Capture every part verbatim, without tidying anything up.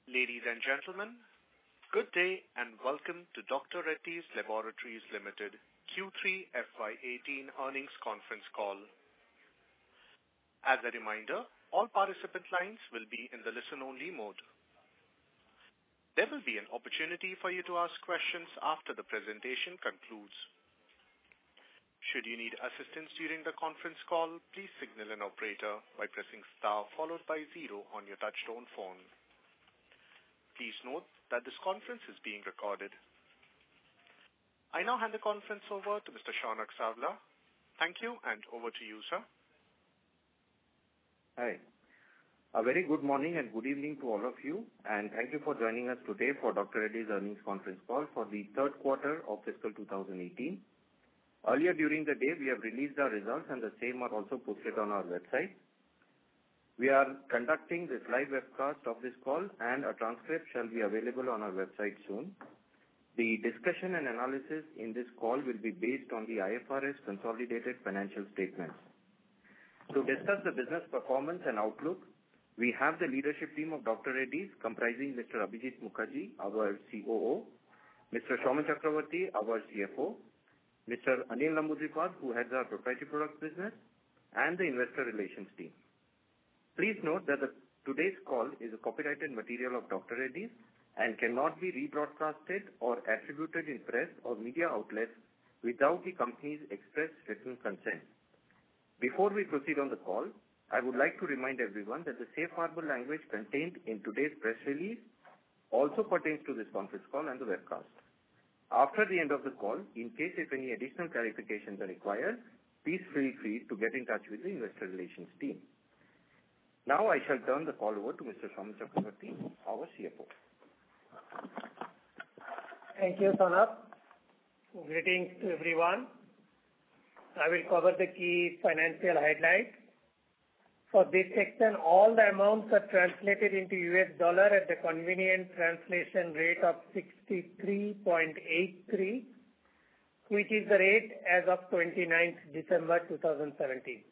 Ladies and gentlemen, good day and welcome to Doctor Reddy's Laboratories Limited Q three F Y eighteen earnings conference call. As a reminder, all participant lines will be in the listen-only mode. There will be an opportunity for you to ask questions after the presentation concludes. Should you need assistance during the conference call, please signal an operator by pressing star followed by zero on your touchtone phone. Please note that this conference is being recorded. I now hand the conference over to Mister Shaunak Savla. Thank you, and over to you, sir. Hi. A very good morning and good evening to all of you, and thank you for joining us today for Doctor Reddy's earnings conference call for the third quarter of fiscal two thousand eighteen. Earlier during the day, we have released our results and the same are also posted on our website. We are conducting this live webcast of this call and a transcript shall be available on our website soon. The discussion and analysis in this call will be based on the I F R S consolidated financial statements. To discuss the business performance and outlook, we have the leadership team of Doctor Reddy's comprising Mister Abhijit Mukherjee, our C O O, Mister Saumen Chakravarti, our C F O, Mister Anil Namboodiripad, who heads our proprietary products business, and the investor relations team. Please note that the, today's call is a copyrighted material of Doctor Reddy's and cannot be rebroadcasted or attributed in press or media outlets without the company's express written consent. Before we proceed on the call, I would like to remind everyone that the safe harbor language contained in today's press release also pertains to this conference call and the webcast. After the end of the call, in case if any additional clarifications are required, please feel free to get in touch with the investor relations team. Now I shall turn the call over to Mister Saumen Chakravarti, our C F O. Thank you, Shaunak. Greetings to everyone. I will cover the key financial highlights. For this section, all the amounts are translated into U S dollar at the convenient translation rate of sixty-three point eight three, which is the rate as of twenty-ninth December two thousand seventeen.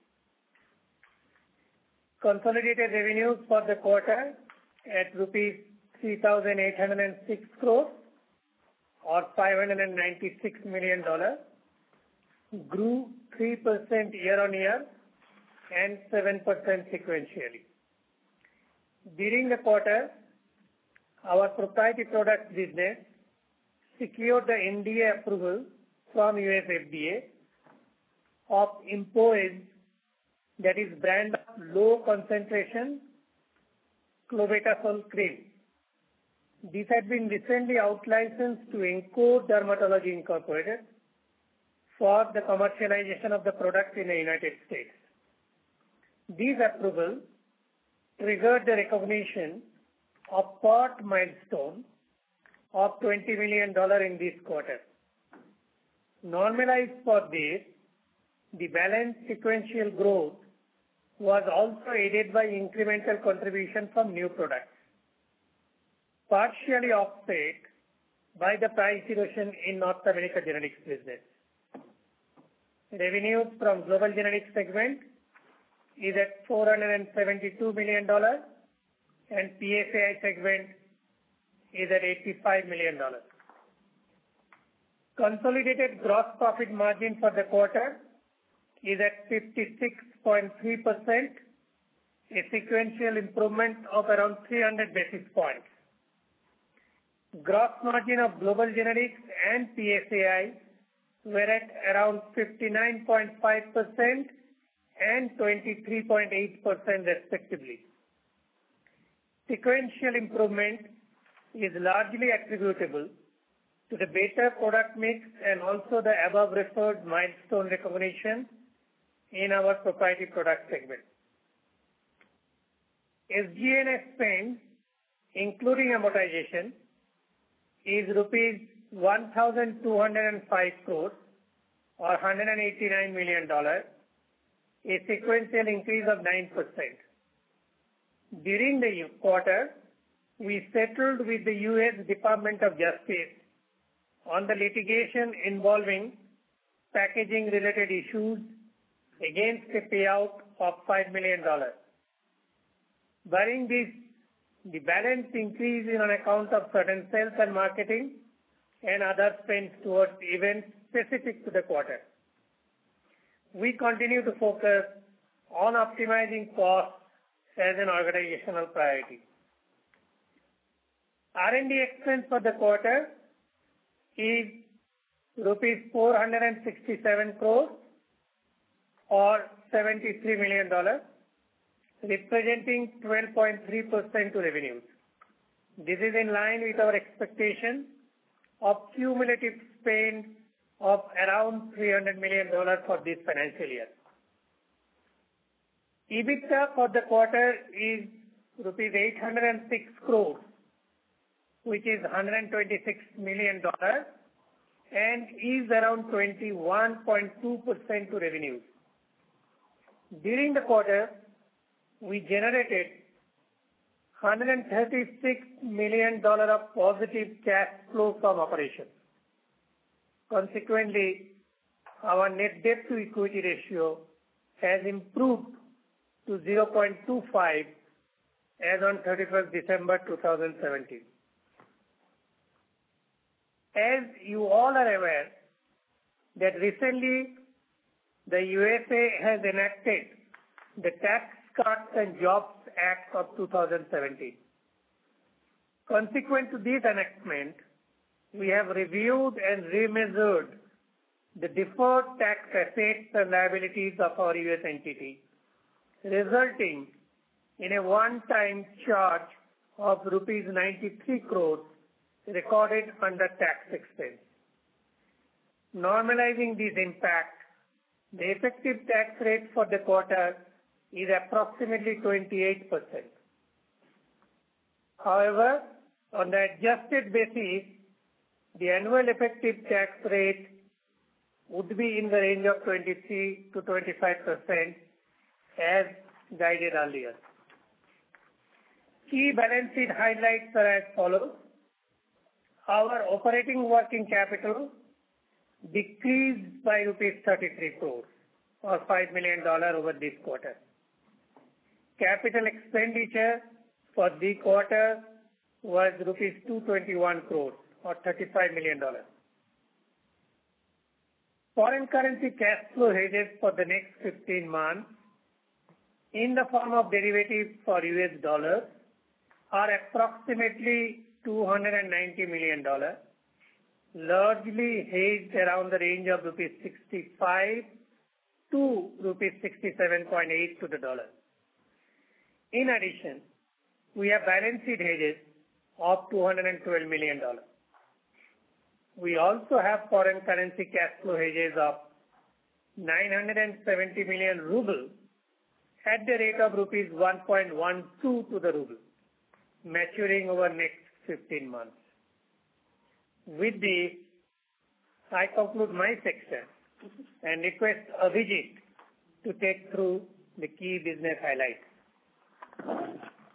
Consolidated revenues for the quarter at rupees three thousand eight hundred six crores or five hundred ninety-six million dollars grew three percent year-on-year and seven percent sequentially. During the quarter, our proprietary products business secured the N D A approval from U S F D A of Impoez, that is brand of low concentration clobetasol cream. This had been recently out-licensed to Enco Dermatology Incorporated for the commercialization of the product in the United States. This approval triggered the recognition of part milestone of twenty million dollars in this quarter. Normalized for this, the balanced sequential growth was also aided by incremental contribution from new products, partially offset by the price erosion in North America generics business. Revenues from global generics segment is at four hundred seventy-two million dollars and P S A I segment is at eighty-five million dollars. Consolidated gross profit margin for the quarter is at fifty-six point three percent, a sequential improvement of around three hundred basis points. Gross margin of global generics and P S A I were at around fifty-nine point five percent and twenty-three point eight percent respectively. Sequential improvement is largely attributable to the better product mix and also the above referred milestone recognition in our proprietary product segment. S G and A spend, including amortization, is rupees one thousand two hundred five crores or one hundred eighty-nine million dollars, a sequential increase of nine percent. During the quarter, we settled with the U S Department of Justice on the litigation involving packaging-related issues against a payout of five million dollars. Barring this The balance increase is on account of certain sales and marketing and other spends towards events specific to the quarter. We continue to focus on optimizing costs as an organizational priority. R and D expense for the quarter is rupees four hundred sixty-seven crores or seventy-three million dollars, representing twelve point three percent to revenues. This is in line with our expectation of cumulative spend of around three hundred million dollars for this financial year. EBITDA for the quarter is rupees eight hundred six crores, which is one hundred twenty-six million dollars and is around twenty-one point two percent to revenues. During the quarter, we generated one hundred thirty-six million dollars of positive cash flow from operations. Consequently, our net debt to equity ratio has improved to zero point two five as on thirty-first December two thousand seventeen. As you all are aware that recently the U S A has enacted the Tax Cuts and Jobs Act of two thousand seventeen. Consequent to this enactment, we have reviewed and remeasured the deferred tax assets and liabilities of our U S entity, resulting in a one-time charge of rupees ninety-three crores recorded under tax expense. Normalizing this impact, the effective tax rate for the quarter is approximately twenty-eight percent. However, on the adjusted basis, the annual effective tax rate would be in the range of twenty-three to twenty-five percent as guided earlier. Key balance sheet highlights are as follows. Our operating working capital decreased by rupees thirty-three crores or five million dollars over this quarter. Capital expenditure for the quarter was rupees two hundred twenty-one crores or thirty-five million dollars. Foreign currency cash flow hedges for the next fifteen months in the form of derivatives for U S dollars are approximately two hundred ninety million dollars, largely hedged around the range of rupees sixty-five to rupees sixty-seven point eight to the dollar. In addition, we have balance sheet hedges of two hundred twelve million dollars. We also have foreign currency cash flow hedges of nine hundred seventy million ruble at the rate of rupees one point one two to the ruble, maturing over next fifteen months. With this, I conclude my section and request Abhijit to take through the key business highlights.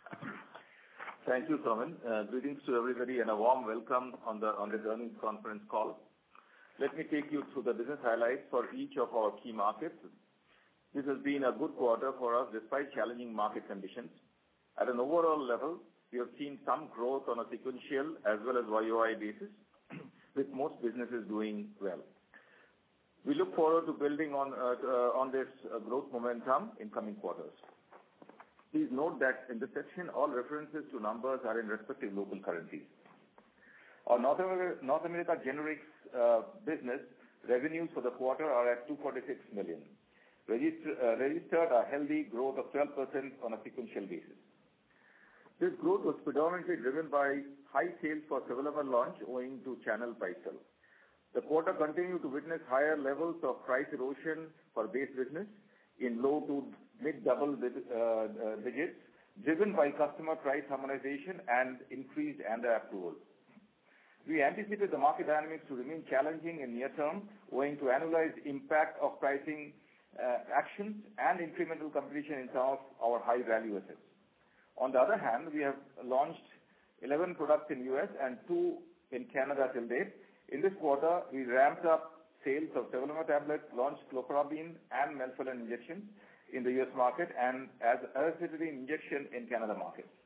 Thank you, Soumen. Uh, greetings to everybody and a warm welcome on the on this earnings conference call. Let me take you through the business highlights for each of our key markets. This has been a good quarter for us despite challenging market conditions. At an overall level, we have seen some growth on a sequential as well as Y O I basis, with most businesses doing well. We look forward to building on uh, uh, on this uh, growth momentum in coming quarters. Please note that in this section, all references to numbers are in respective local currencies. Our North America, North America generics uh, business revenues for the quarter are at two hundred forty-six million dollars, Register, uh, registered a healthy growth of twelve percent on a sequential basis. This growth was predominantly driven by high sales for Sevelamer launch owing to channel price sell. The quarter continued to witness higher levels of price erosion for base business in low to mid double uh, digits, driven by customer price harmonization and increased ANDA approvals. We anticipate the market dynamics to remain challenging in near term owing to annualized impact of pricing uh, actions and incremental competition in some of our high value assets. On the other hand, we have launched eleven products in U S and two in Canada till date. In this quarter, we ramped up sales of Sevelamer tablets, launched clofazimine and melphalan injections in the U S market and as ercetrine injection in Canada market.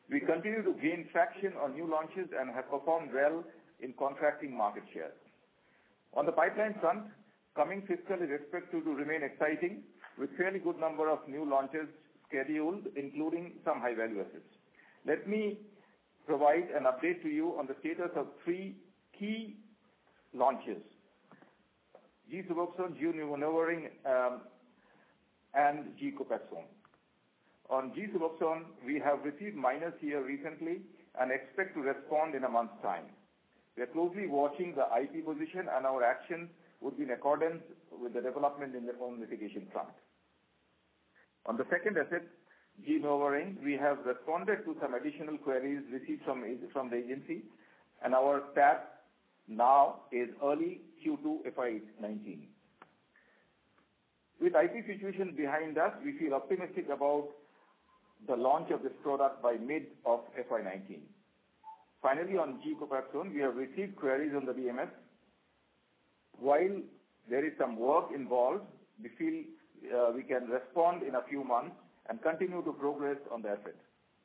We continue to gain traction on new launches and have performed well in contracting market share. On the pipeline front, coming fiscal is expected to remain exciting with fairly good number of new launches scheduled, including some high-value assets. Let me provide an update to you on the status of three key launches: G-Suboxone, G-Neuraring, um, and G-Copaxone. On G-Suboxone, we have received minor C R recently and expect to respond in a month's time. We are closely watching the I P position, and our actions would be in accordance with the development in the own litigation front. On the second asset, G-Neuraring, we have responded to some additional queries received from, from the agency, and our stat now is early Q two F Y nineteen. With I P situation behind us, we feel optimistic about the launch of this product by mid of F Y nineteen. Finally, on G-Copaxone, we have received queries on the D M S. While there is some work involved, we feel uh, we can respond in a few months and continue to progress on the asset.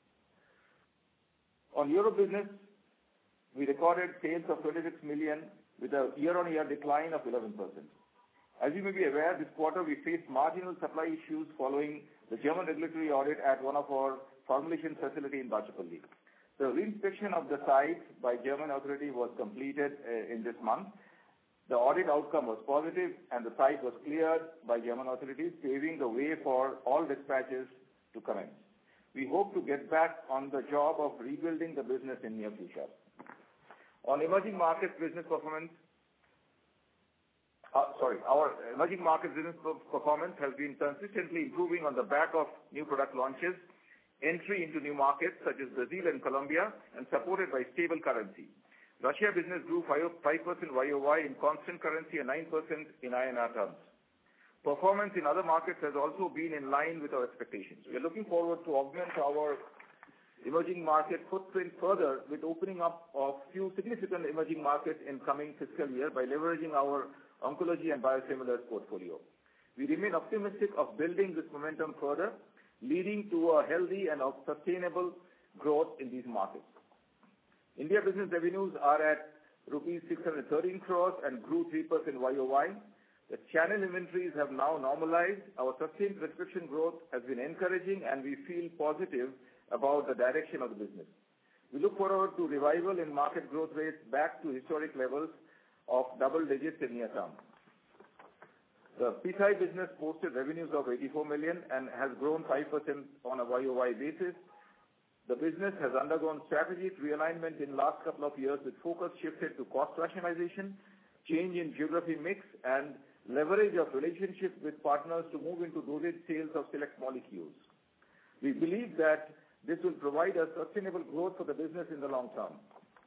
On Europe business, we recorded sales of twenty-six million with a year-on-year decline of eleven percent. As you may be aware, this quarter we faced marginal supply issues following the German regulatory audit at one of our formulation facility in Bachapalli. The reinspection of the site by German authority was completed uh, in this month. The audit outcome was positive and the site was cleared by German authorities, paving the way for all dispatches to commence. We hope to get back on the job of rebuilding the business in near future. On emerging markets business performance, uh, sorry, our emerging markets business performance has been consistently improving on the back of new product launches, entry into new markets such as Brazil and Colombia, and supported by stable currency. Russia business grew five percent Y O Y in constant currency and nine percent in I N R terms. Performance in other markets has also been in line with our expectations. We are looking forward to augment our emerging market footprint further with opening up of few significant emerging markets in coming fiscal year by leveraging our oncology and biosimilars portfolio. We remain optimistic of building this momentum further, leading to a healthy and sustainable growth in these markets. India business revenues are at rupees six hundred thirteen crores and grew three percent Y O Y. The channel inventories have now normalized. Our sustained prescription growth has been encouraging, and we feel positive about the direction of the business. We look forward to revival in market growth rates back to historic levels of double digits in near term. The P C I business posted revenues of eighty-four million and has grown five percent on a Y O Y basis. The business has undergone strategic realignment in last couple of years with focus shifted to cost rationalization, change in geography mix, and leverage of relationships with partners to move into dosage sales of select molecules. We believe that this will provide a sustainable growth for the business in the long term.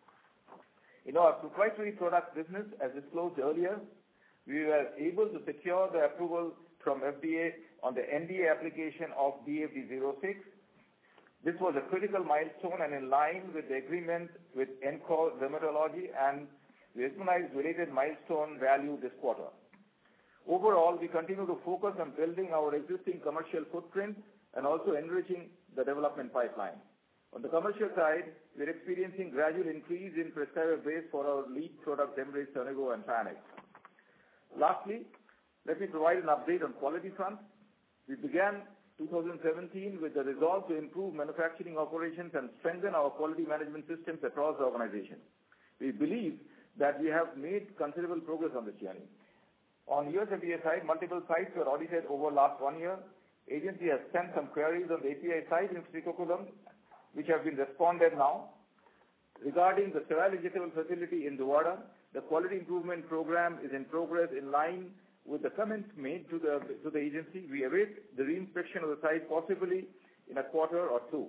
In our proprietary product business, as disclosed earlier, we were able to secure the approval from F D A on the N D A application of D F D zero six. This was a critical milestone and in line with the agreement with Encore Dermatology, and we recognized related milestone value this quarter. Overall, we continue to focus on building our existing commercial footprint and also enriching the development pipeline. On the commercial side, we're experiencing gradual increase in prescriber base for our lead products, Embrace, Sonego, and Panax. Lastly, let me provide an update on quality front. We began two thousand seventeen with the resolve to improve manufacturing operations and strengthen our quality management systems across the organization. We believe that we have made considerable progress on this journey. On U S F D A side, multiple sites were audited over last one year. Agency has sent some queries on the A P I side in Srikakulam, which have been responded now. Regarding the sterile injectable facility in Duvada, the quality improvement program is in progress in line with the comments made to the, to the agency. We await the reinspection of the site possibly in a quarter or two.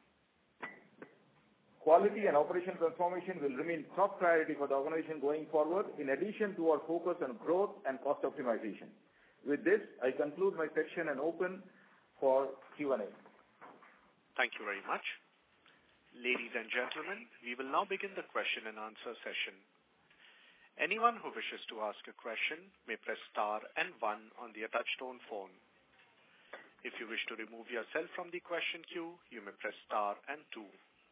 Quality and operation transformation will remain top priority for the organization going forward, in addition to our focus on growth and cost optimization. With this, I conclude my section and open for Q and A. Thank you very much. Ladies and gentlemen, we will now begin the question and answer session. Anyone who wishes to ask a question may press star and one on their touchtone phone. If you wish to remove yourself from the question queue, you may press star and two.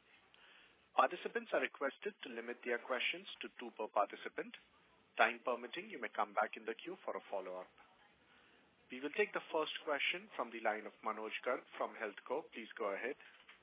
Participants are requested to limit their questions to two per participant. Time permitting, you may come back in the queue for a follow-up. We will take the first question from the line of Manoj Garg from HealthCo. Please go ahead.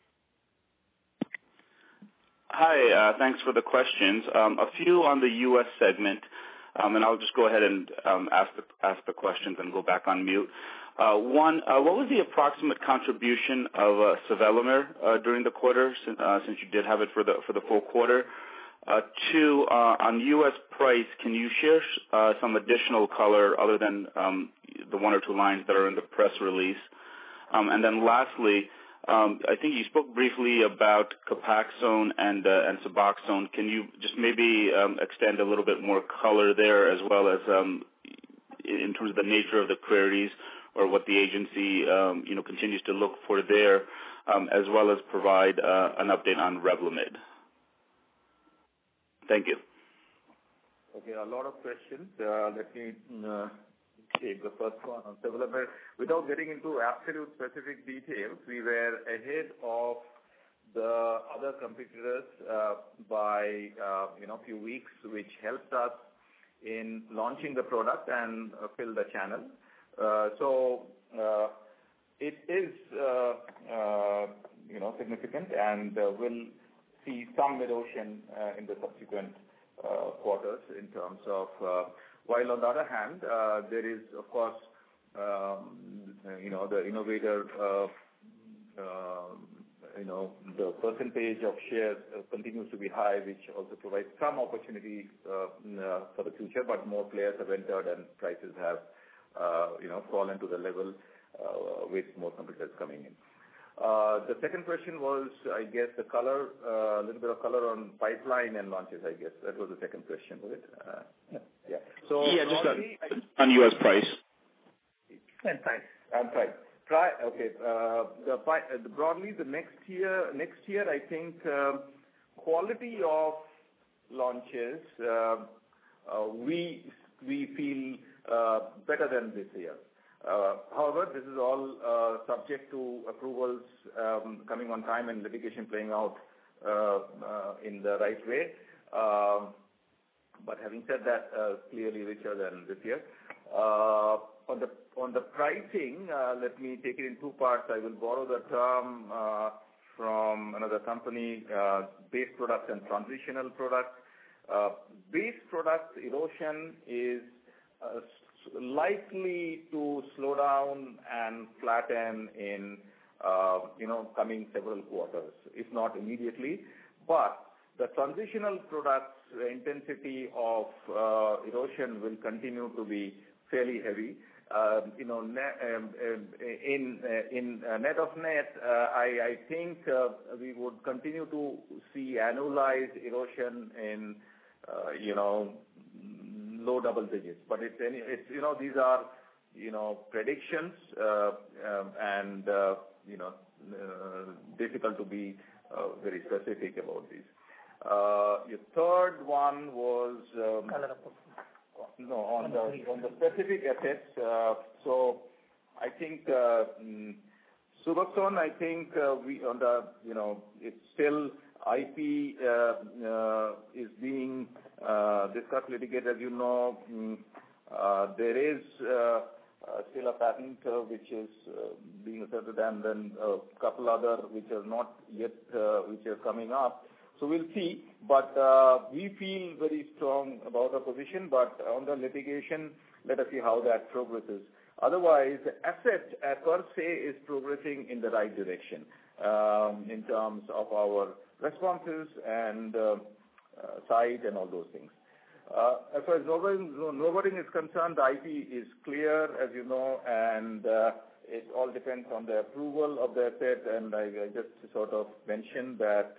Hi, uh, thanks for the questions. Um, a few on the U S segment, um, and I'll just go ahead and um, ask, the, ask the questions and go back on mute. Uh, one, uh, what was the approximate contribution of uh, sevelamer uh, during the quarter, since, uh, since you did have it for the for the full quarter? Uh, two, uh, on U S price, can you share uh, some additional color other than um, the one or two lines that are in the press release? Um, and then lastly, um, I think you spoke briefly about Copaxone and uh, and Suboxone. Can you just maybe um, extend a little bit more color there, as well as um, in terms of the nature of the queries or what the agency um, you know continues to look for there, um, as well as provide uh, an update on Revlimid? Thank you. Okay, a lot of questions. Uh, let me uh, take the first one on sevelamer. Without getting into absolute specific details, we were ahead of the other competitors uh, by uh, you know few weeks, which helped us in launching the product and uh, fill the channel. Uh, so uh, it is uh, uh, you know significant, and uh, will see some erosion uh, in the subsequent uh, quarters in terms of, uh, while on the other hand, uh, there is, of course, um, you know, the innovator, uh, uh, you know, the percentage of shares uh, continues to be high, which also provides some opportunity uh, uh, for the future, but more players have entered and prices have, uh, you know, fallen to the level uh, with more competitors coming in. Uh, the second question was, I guess, the color, a uh, little bit of color on pipeline and launches, I guess. That was the second question, was it? Uh, yeah. yeah. So yeah, just on, on U S price. And price. And price. Pri- okay. Uh, the, uh, the broadly, the next year, next year, I think uh, quality of launches, uh, uh, we we feel uh, better than this year. Uh, however, this is all uh, subject to approvals um, coming on time and litigation playing out uh, uh, in the right way. Um, but having said that, uh, clearly richer than this year. Uh, on the on the pricing, uh, let me take it in two parts. I will borrow the term uh, from another company: uh, base products and transitional products. Uh, base products erosion is uh, likely to slow down and flatten in, uh, you know, coming several quarters, if not immediately. But the transitional products, the intensity of uh, erosion will continue to be fairly heavy. Uh, you know, net, um, um, in uh, in uh, net of net, uh, I, I think uh, we would continue to see annualized erosion in, uh, you know, low double digits. But it's, any, it's you know, these are, you know, predictions uh, um, and, uh, you know, uh, difficult to be uh, very specific about these. Uh, your third one was... Um, no, on the, on the specific assets. Uh, so I think uh, mm, Suboxone, I think uh, we, on the, you know, it's still I P uh, uh, is being uh, discussed, litigated, as you know. Mm, uh, there is uh, uh, still a patent uh, which is uh, being asserted, and then a couple other which are not yet, uh, which are coming up. So we'll see, but uh, we feel very strong about our position, but on the litigation, let us see how that progresses. Otherwise, the asset uh, per se is progressing in the right direction um, in terms of our responses and uh, uh, site and all those things. Uh, as far as Novoting is concerned, the I P is clear, as you know, and uh, it all depends on the approval of the asset, and I, I just sort of mentioned that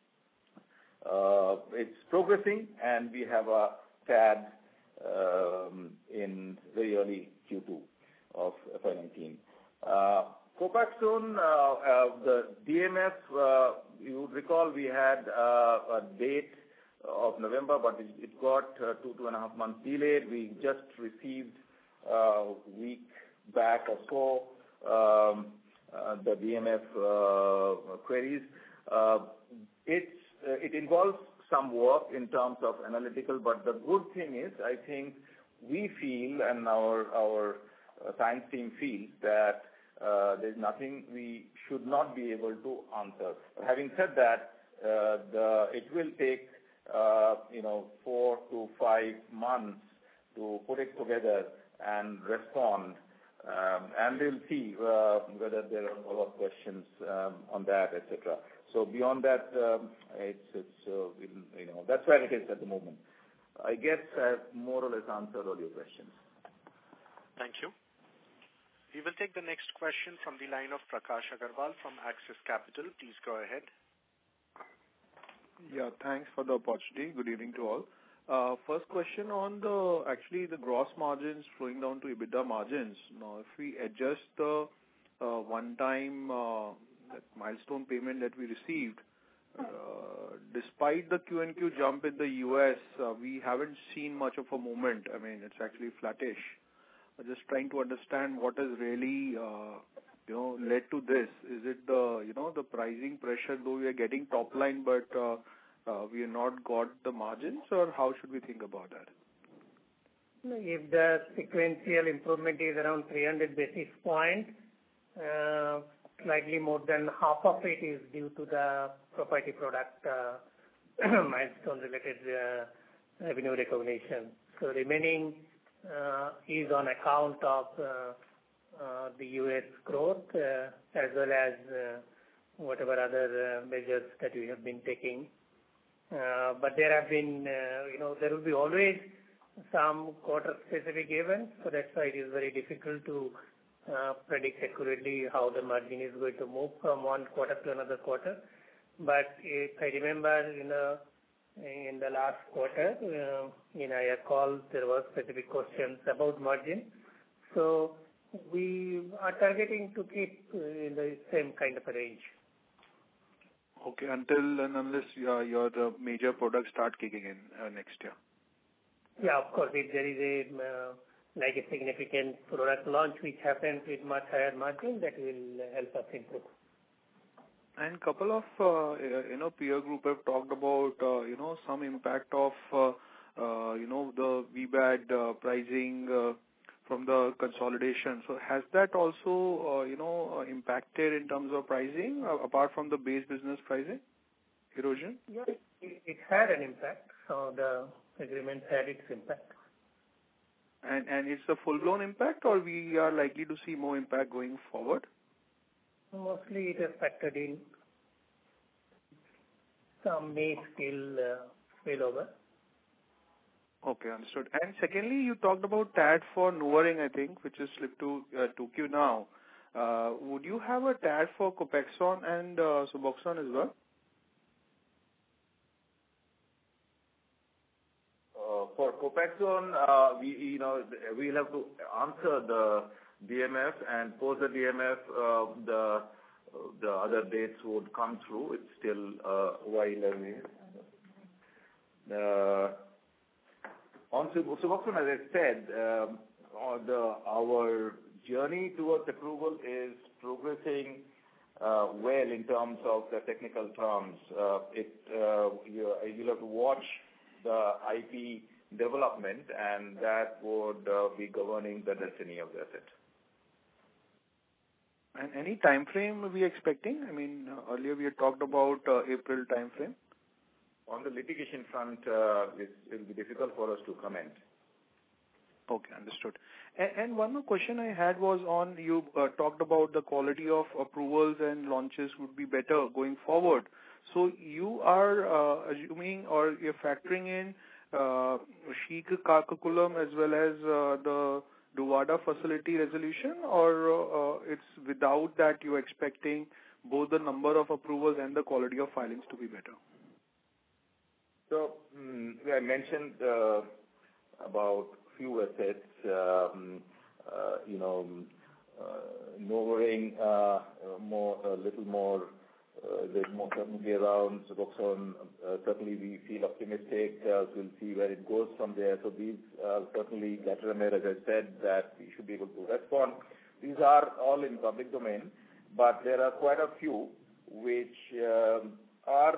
Uh, it's progressing, and we have a T A D um, in very early Q two of F Y nineteen. Uh, Copaxone, uh, uh, the D M F, uh, you would recall we had uh, a date of November, but it, it got uh, two, two and a half months delayed. We just received uh, a week back or so um, uh, the D M F uh, queries. Uh, it's it involves some work in terms of analytical, but the good thing is, I think we feel and our our uh, science team feels that uh, there's nothing we should not be able to answer. Having said that, uh, the it will take uh, you know four to five months to put it together and respond, um, and we'll see uh, whether there are follow-up questions um, on that, et cetera. So beyond that, um, it's, it's uh, you know, that's where it is at the moment. I guess I've more or less answered all your questions. Thank you. We will take the next question from the line of Prakash Agarwal from Axis Capital. Please go ahead. Yeah, thanks for the opportunity. Good evening to all. Uh, first question on the, actually the gross margins flowing down to EBITDA margins. Now, if we adjust the uh, one-time uh, that milestone payment that we received, uh, despite the Q and Q jump in the U S, uh, we haven't seen much of a movement. I mean, it's actually flattish. I'm just trying to understand what has really, uh, you know, led to this. Is it the, you know, the pricing pressure, though we are getting top line, but uh, uh, we have not got the margins, or how should we think about that? If the sequential improvement is around three hundred basis points, uh, slightly more than half of it is due to the proprietary product uh, milestone-related uh, revenue recognition. So remaining uh, is on account of uh, uh, the U S growth uh, as well as uh, whatever other uh, measures that we have been taking. Uh, but there have been, uh, you know, there will be always some quarter-specific events, so that's why it is very difficult to Uh, predict accurately how the margin is going to move from one quarter to another quarter. But if I remember, you know, in the last quarter, uh, in our call, there were specific questions about margin. So we are targeting to keep uh, in the same kind of a range. Okay, until and unless your, your the major products start kicking in uh, next year. Yeah, of course, if there is a uh, like a significant product launch which happens with much higher margin, that will help us improve. And couple of, uh, you know, peer group have talked about, uh, you know, some impact of, uh, uh, you know, the V B A D uh, pricing uh, from the consolidation. So has that also, uh, you know, impacted in terms of pricing, uh, apart from the base business pricing erosion? Yeah, it, it had an impact. So the agreement had its impact. And and it's a full-blown impact, or we are likely to see more impact going forward? Mostly it is factored in. Some may still uh, spill over. Okay, understood. And secondly, you talked about T A D for Nuvaring, I think, which is slipped to uh, two Q now. Uh, would you have a T A D for Copaxone and uh, Suboxone as well? For Copaxone, uh, we, you know, we'll have to answer the D M F, and post the D M F, uh, the the other dates would come through. It's still uh, a while away. Uh, on Suboxone, as I said, um, the, our journey towards approval is progressing uh, well in terms of the technical terms. Uh, it uh, you, you'll have to watch the I P development, and that would uh, be governing the destiny of the asset. And any time frame we expecting? I mean, uh, earlier we had talked about uh, April time frame. On the litigation front, uh, it will be difficult for us to comment. Okay, understood. And, and one more question I had was on, you uh, talked about the quality of approvals and launches would be better going forward. So you are uh, assuming, or you're factoring in uh, Sheikh Kakalkulam as well as uh, the Duvada facility resolution, or uh, it's without that you're expecting both the number of approvals and the quality of filings to be better? So um, I mentioned uh, about few assets, um, uh, you know, uh, Nuvaring uh, more, a little more. Uh, there's more certainty around Suboxone. Uh, certainly, we feel optimistic. Uh, we'll see where it goes from there. So these uh, certainly, Glatiramer, as I said, that we should be able to respond. These are all in public domain, but there are quite a few which um, are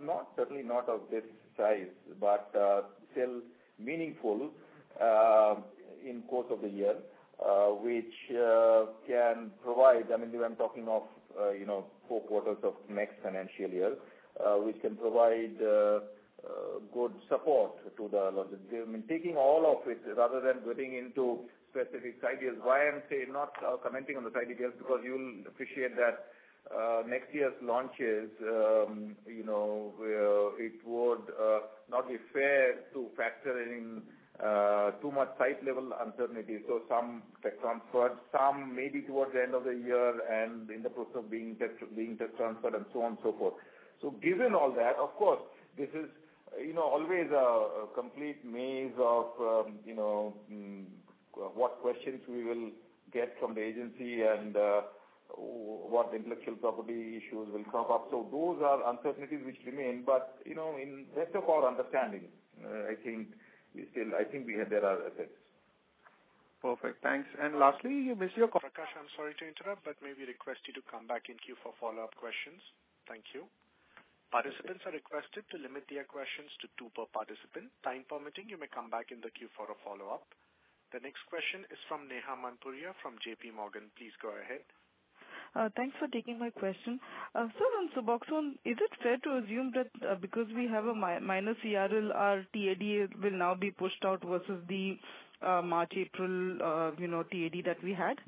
not certainly not of this size, but uh, still meaningful uh, in course of the year, uh, which uh, can provide. I mean, I'm talking of uh, you know four quarters of next financial year, uh, which can provide uh, uh, good support to the logistics. I mean, taking all of it rather than getting into specific side deals. Why I'm saying not uh, commenting on the side details, because you'll appreciate that uh, next year's launches, um, you know, uh, it would uh, not be fair to factor in uh, too much site level uncertainty. So some tech transferred, some maybe towards the end of the year and in the process of being tech, being tech transferred and so on and so forth. So given all that, of course, this is, you know, always a, a complete maze of, um, you know, mm, what questions we will get from the agency and uh, what intellectual property issues will crop up. So those are uncertainties which remain. But, you know, in rest of our understanding, uh, I think we still, I think we have, there are assets. Perfect. Thanks. And lastly, you missed your call. Prakash, I'm sorry to interrupt, but may we request you to come back in queue for follow-up questions. Thank you. Participants are requested to limit their questions to two per participant. Time permitting, you may come back in the queue for a follow-up. The next question is from Neha Manpuria from J P Morgan. Please go ahead. Uh, thanks for taking my question. Uh, sir, on Suboxone, is it fair to assume that uh, because we have a mi- minor C R L, our T A D will now be pushed out versus the uh, March, April, uh, you know, T A D that we had?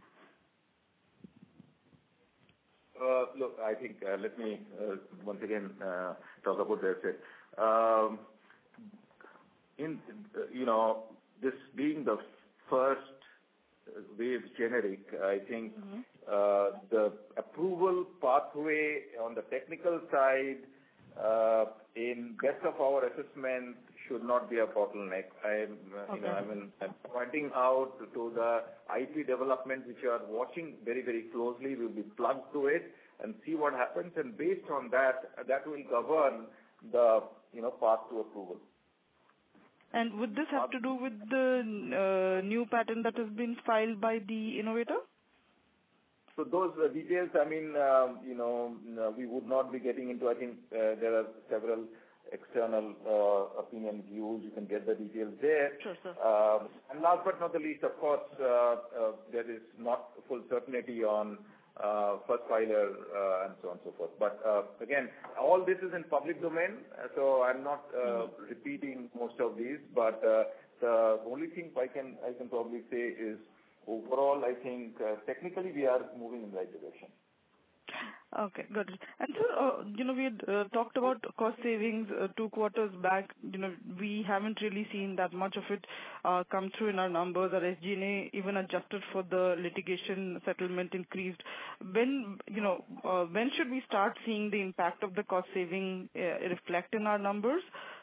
Uh, look, I think uh, let me uh, once again uh, talk about the asset. Um, in uh, you know, this being the first wave generic, I think mm-hmm. uh, the approval pathway on the technical side, uh, in best of our assessment, should not be a bottleneck. I'm, uh, okay. you know, I mean, I'm pointing out to the I P development, which you are watching very, very closely. We'll be plugged to it and see what happens, and based on that, that will govern the, you know, path to approval. And would this have to do with the uh, new patent that has been filed by the innovator? So those uh, details, I mean, um, you know, uh, we would not be getting into. I think uh, there are several external uh, opinion views. You can get the details there. Sure, sir. Um, and last but not the least, of course, uh, uh, there is not full certainty on uh, first filer uh, and so on and so forth. But uh, again, all this is in public domain, so I'm not uh, mm-hmm. repeating most of these. But uh, the only thing I can I can probably say is overall, I think uh, technically we are moving in the right direction. Okay, got it. And sir, uh, you know, we had uh, talked about cost savings uh, two quarters back. You know, we haven't really seen that much of it uh, come through in our numbers. Our S G and A, even adjusted for the litigation settlement, increased. When, you know, uh, when should we start seeing the impact of the cost saving uh, reflect in our numbers?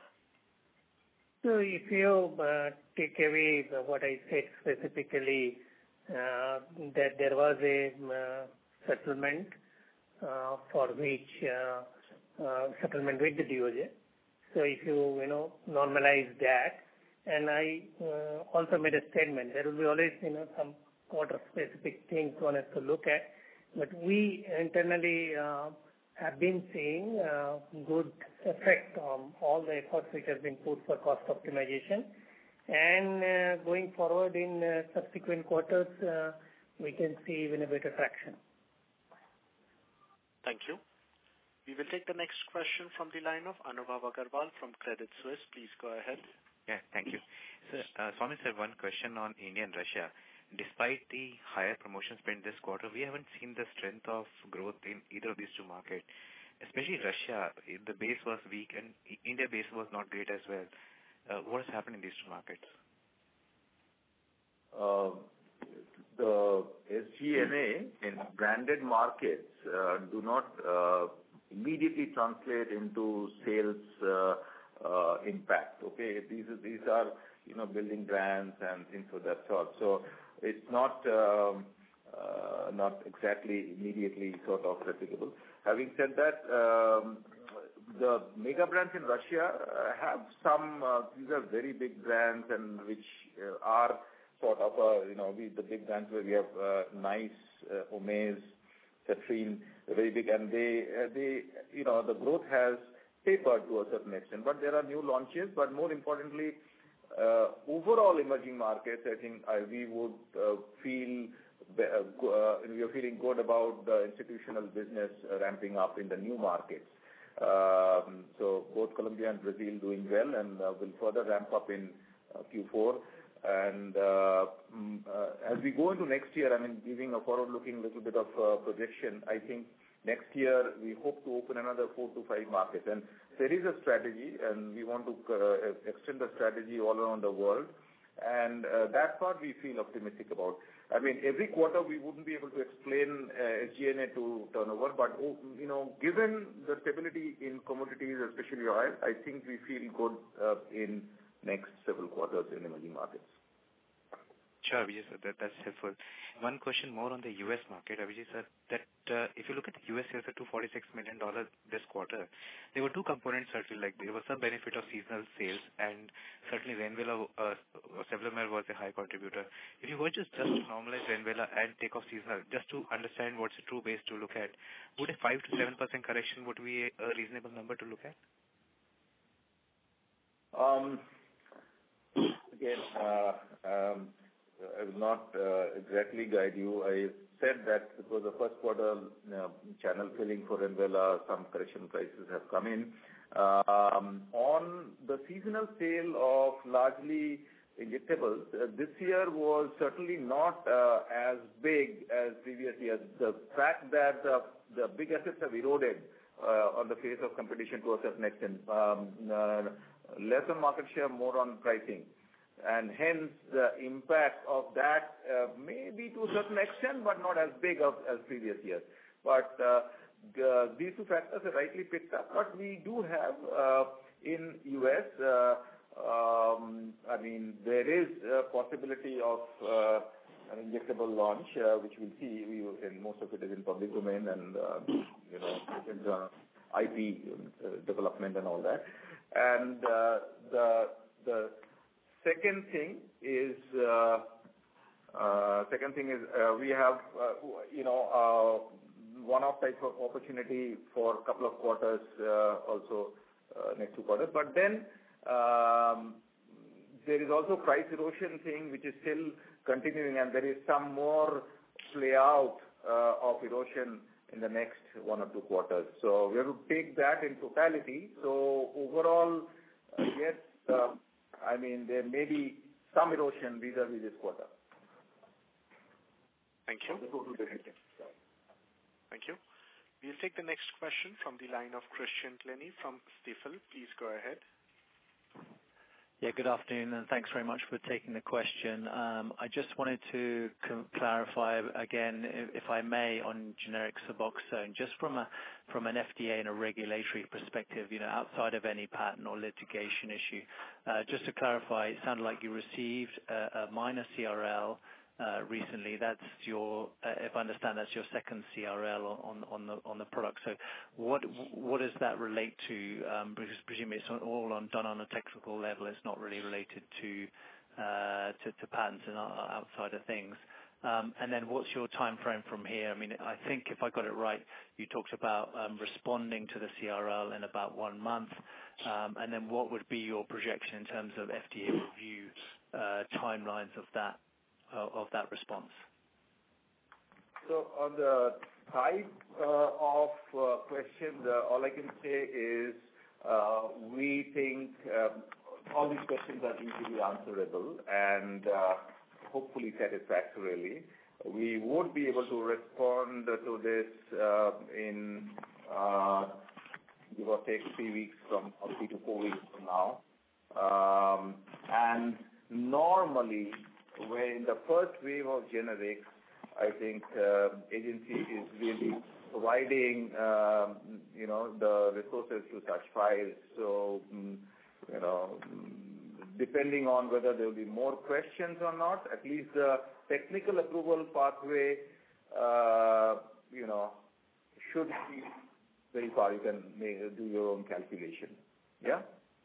So if you uh, take away the, what I said specifically, uh, that there was a uh, settlement Uh, for which uh, uh, settlement with the D O J. So if you you know normalize that, and I uh, also made a statement, there will be always you know some quarter specific things one has to look at, but we internally uh, have been seeing uh, good effect on all the efforts which have been put for cost optimization, and uh, going forward in uh, subsequent quarters uh, we can see even a better traction. Thank you. We will take the next question from the line of Anubhav Agarwal from Credit Suisse. Please go ahead. Yeah, thank you. So, uh, Swami sir, one question on India and Russia. Despite the higher promotion spend this quarter, we haven't seen the strength of growth in either of these two markets. Especially Russia, the base was weak and India base was not great as well. Uh, what has happened in these two markets? Uh, the S G and A in branded markets uh, do not uh, immediately translate into sales uh, uh, impact. Okay, these are, these are you know building brands and things of that sort. So it's not um, uh, not exactly immediately sort of replicable. Having said that, um, the mega brands in Russia uh, have some. Uh, these are very big brands and which uh, are sort of, uh, you know, we, the big brands where we have uh, Nice, uh, Omaze, Cetrin, very big, and they, uh, they, you know, the growth has tapered to a certain extent. But there are new launches. But more importantly, uh, overall emerging markets, I think uh, we would uh, feel uh, we are feeling good about the institutional business uh, ramping up in the new markets. Um, so both Colombia and Brazil doing well and uh, will further ramp up in uh, Q four. And uh, mm, uh, as we go into next year, I mean, giving a forward-looking little bit of uh, projection, I think next year we hope to open another four to five markets. And there is a strategy, and we want to uh, extend the strategy all around the world. And uh, that part we feel optimistic about. I mean, every quarter we wouldn't be able to explain uh, S G N A to turnover, but, oh, you know, given the stability in commodities, especially oil, I think we feel good uh, in next several quarters in emerging markets. Sure, Abhijit, sir. That, that's helpful. One question more on the U S market, Abhijit, sir, that uh, if you look at the U S sales at two hundred forty-six million dollars this quarter, there were two components certainly, like there was some benefit of seasonal sales, and certainly Renvela, uh, Sevlamer was a high contributor. If you were just, just to normalize Renvela and take off seasonal, just to understand what's the true base to look at, would a five to seven percent correction would be a, a reasonable number to look at? Um, again, uh, um, I will not uh, exactly guide you. I said that it was the first quarter uh, channel filling for Renvela, some correction prices have come in. Um, on the seasonal sale of largely injectables, uh, this year was certainly not uh, as big as previous years. The fact that the, the big assets have eroded uh, on the face of competition to a certain extent, um, uh, less on market share, more on pricing. And hence, the impact of that uh, may be to a certain extent, but not as big of, as previous years. But uh, the, these two factors are rightly picked up. But we do have uh, in U S, uh, um, I mean, there is a possibility of uh, an injectable launch, uh, which we'll see. We, and most of it is in public domain, and uh, you know, it's, uh, I P uh, development and all that. And uh, the the Second thing is, uh, uh, second thing is uh, we have, uh, you know, uh, one-off type of opportunity for a couple of quarters, uh, also uh, next two quarters. But then um, there is also price erosion thing which is still continuing, and there is some more play out uh, of erosion in the next one or two quarters. So we have to take that in totality. So overall, uh, yes. Uh, I mean, there may be some erosion vis-a-vis this quarter. Thank you. Thank you. We'll take the next question from the line of Christian Glennie from Stifel. Please go ahead. Yeah, good afternoon, and thanks very much for taking the question. Um, I just wanted to clarify again, if I may, on generic Suboxone, just from a from an F D A and a regulatory perspective, you know, outside of any patent or litigation issue. Uh, just to clarify, it sounded like you received a, a minor C R L uh, recently. That's your, uh, if I understand, that's your second C R L on on the on the product. So, what what does that relate to? Um, because presumably it's all on, done on a technical level. It's not really related to uh, to, to patents and outside of things. Um, and then, what's your time frame from here? I mean, I think if I got it right, you talked about um, responding to the C R L in about one month. Um, and then, what would be your projection in terms of F D A review uh, timelines of that? of that response? So on the type uh, of uh, question, the, all I can say is uh, we think um, all these questions are easily answerable and uh, hopefully satisfactorily. We would be able to respond to this uh, in uh, give or take three weeks from, or three to four weeks from now. Um, and normally, when the first wave of generics, I think uh, agency is really providing, um, you know, the resources to such files. So, um, you know, depending on whether there will be more questions or not, at least the technical approval pathway, uh, you know, should be very far. You can make, do your own calculation. Yeah.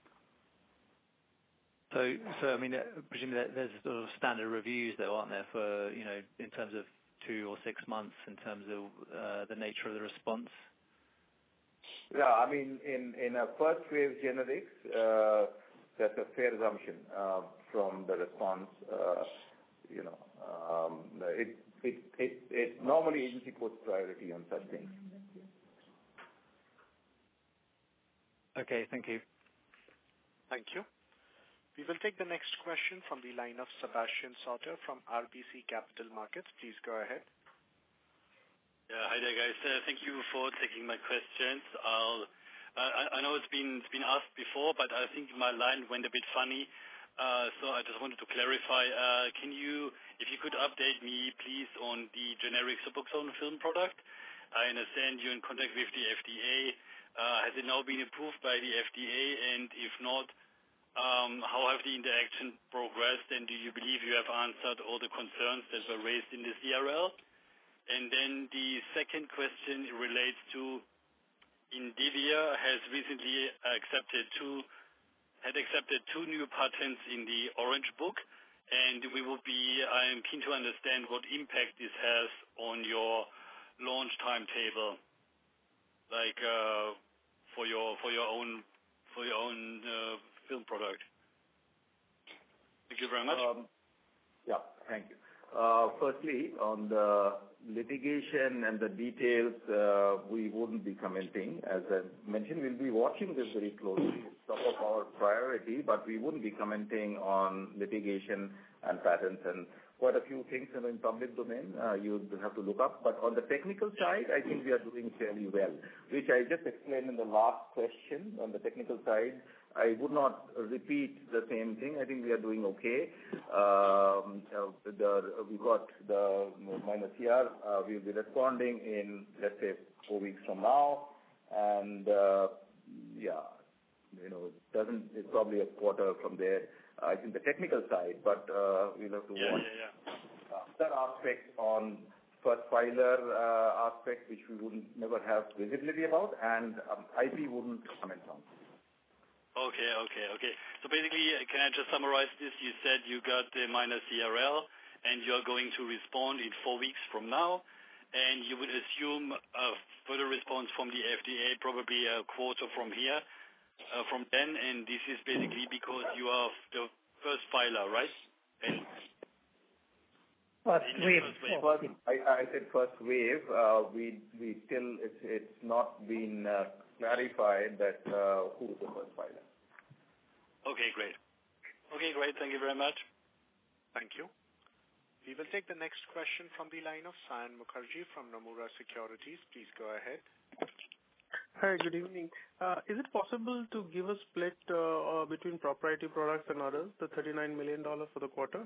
So, so I mean, presumably there's sort of standard reviews, though, aren't there, for, you know, in terms of two or six months, in terms of uh, the nature of the response? Yeah, I mean, in in a first wave generics, uh, that's a fair assumption uh, from the response. Uh, you know, um, it, it it it normally agency puts priority on such things. Okay, thank you. Thank you. We will take the next question from the line of Sebastian Sauter from R B C Capital Markets. Please go ahead. Yeah, hi there, guys. Uh, thank you for taking my questions. I'll, uh, I, I know it's been it's been asked before, but I think my line went a bit funny, uh, so I just wanted to clarify. Uh, can you, if you could update me, please, on the generic Suboxone film product? I understand you're in contact with the F D A. Uh, has it now been approved by the F D A? And if not, um, how have the interaction progressed? And do you believe you have answered all the concerns that were raised in the C R L? And then the second question relates to Indivior has recently accepted two had accepted two new patents in the Orange Book, and we would be I am keen to understand what impact this has on your launch timetable, like uh, for your for your own for your own uh, film product. Thank you very much. Um, yeah, thank you. Uh, firstly, on the litigation and the details, uh, we wouldn't be commenting. As I mentioned, we'll be watching this very closely. It's top of our priority, but we wouldn't be commenting on litigation and patents and quite a few things in the public domain uh, you'd have to look up. But on the technical side, I think we are doing fairly well, which I just explained in the last question. On the technical side, I would not repeat the same thing. I think we are doing okay. Um, uh, the, we got the minor C R. Uh, we'll be responding in, let's say, four weeks from now. And, uh, yeah, you know, it doesn't, it's probably a quarter from there. I think the technical side, but uh, we'll have to yeah, watch yeah, yeah. other aspects on first filer uh, aspects which we wouldn't never have visibility about, and um, I P wouldn't comment on. Okay, okay, okay. So basically, can I just summarize this? You said you got the minor C R L, and you're going to respond in four weeks from now, and you would assume a further response from the F D A probably a quarter from here, uh, from then, and this is basically because you are the first filer, right? And First wave. First, I, I said first wave. Uh, we we still it's it's not been uh, clarified that uh, who is the first filer. Okay, great. Okay, great. Thank you very much. Thank you. We will take the next question from the line of Sayan Mukherjee from Nomura Securities. Please go ahead. Hi, good evening. Uh, is it possible to give a split uh, uh, between proprietary products and others, the thirty-nine million dollars for the quarter?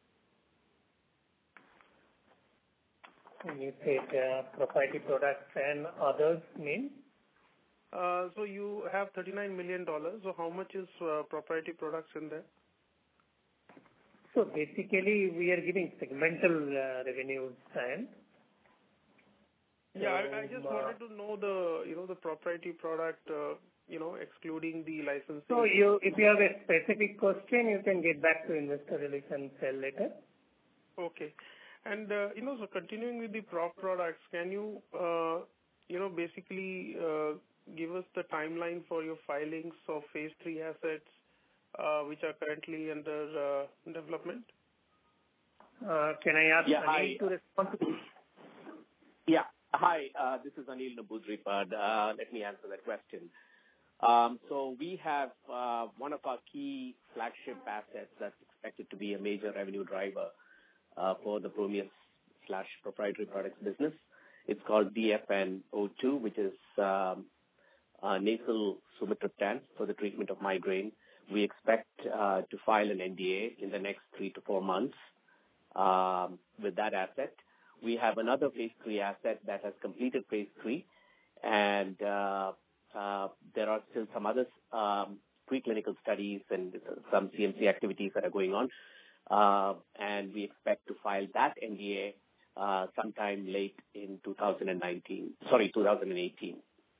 When you said uh, proprietary products and others mean? Uh, so you have thirty-nine million dollars. So how much is uh, proprietary products in there? So basically, we are giving segmental uh, revenues, and yeah, I, I just uh, wanted to know the you know the proprietary product, uh, you know, excluding the licensing. So you, if you have a specific question, you can get back to investor relations cell later. Okay. And, uh, you know, so continuing with the prop products, can you, uh, you know, basically uh, give us the timeline for your filings of phase three assets uh, which are currently under uh, development? Uh, can I ask yeah, Anil hi. to respond to this? Yeah. Hi, uh, this is Anil Namboodiripad. Uh, let me answer that question. Um, so we have uh, one of our key flagship assets that's expected to be a major revenue driver Uh, for the Promeus slash proprietary products business. It's called D F N zero two, which is um, uh, nasal sumatriptan for the treatment of migraine. We expect uh, to file an N D A in the next three to four months um, with that asset. We have another phase three asset that has completed phase three, and uh, uh, there are still some other um, preclinical studies and some C M C activities that are going on. Uh, and we expect to file that N D A uh, sometime late in two thousand nineteen. Sorry, two thousand eighteen.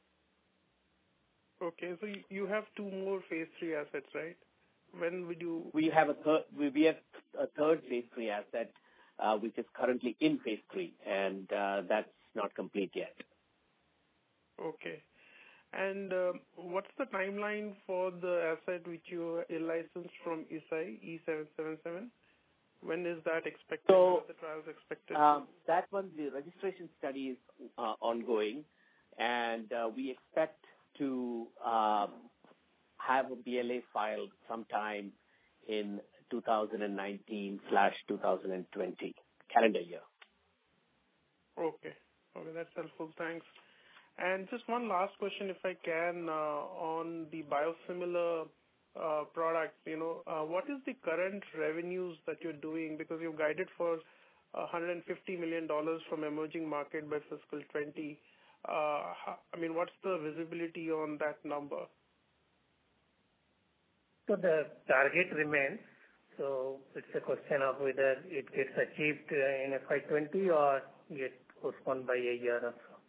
Okay, so you have two more phase three assets, right? When would you? We have a third. We have a third phase three asset, uh, which is currently in phase three, and uh, that's not complete yet. Okay. And uh, what's the timeline for the asset which you licensed from Eisai, E seven seven seven? When is that expected? So, the trials expected? Um, that one, the registration study is uh, ongoing, and uh, we expect to uh, have a B L A filed sometime in two thousand nineteen slash two thousand twenty calendar year. Okay. Okay, that's helpful. Thanks. And just one last question, if I can, uh, on the biosimilar uh, products. You know, uh, what is the current revenues that you're doing? Because you've guided for one hundred fifty million dollars from emerging market by fiscal twenty. Uh, I mean, what's the visibility on that number? So the target remains. So it's a question of whether it gets achieved in F Y twenty or gets postponed by a year or so.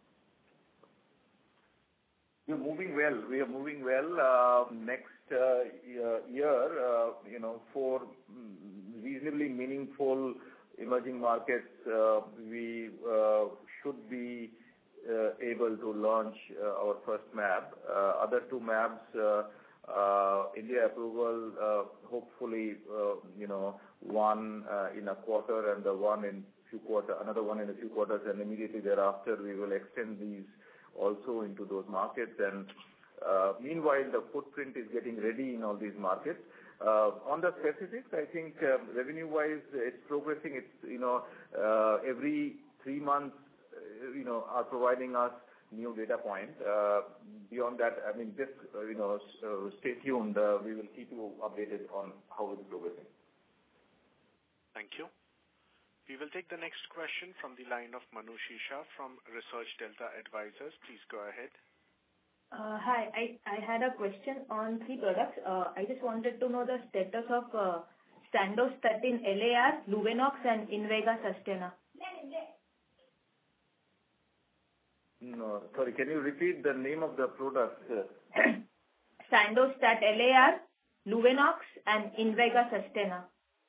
We're moving well. We are moving well. Uh, next uh, year, uh, you know, for reasonably meaningful emerging markets, uh, we uh, should be uh, able to launch uh, our first mAb. Uh, other two mAbs, uh, uh, India approval, uh, hopefully, uh, you know, one uh, in a quarter and the one in few quarter, another one in a few quarters, and immediately thereafter we will extend these also into those markets. And uh, meanwhile, the footprint is getting ready in all these markets. Uh, on the specifics, I think uh, revenue-wise, it's progressing. It's, you know, uh, every three months, uh, you know, are providing us new data point. Uh, beyond that, I mean, just, uh, you know, uh, stay tuned. Uh, we will keep you updated on how it's progressing. Thank you. We will take the next question from the line of Manu Shisha from Research Delta Advisors. Please go ahead. Uh, hi, I, I had a question on three products. Uh, I just wanted to know the status of uh, Sandostatin L A R, Luvenox, and Invega Sustenna. No, sorry, can you repeat the name of the product? Sandostat L A R, Luvenox, and Invega Sustenna.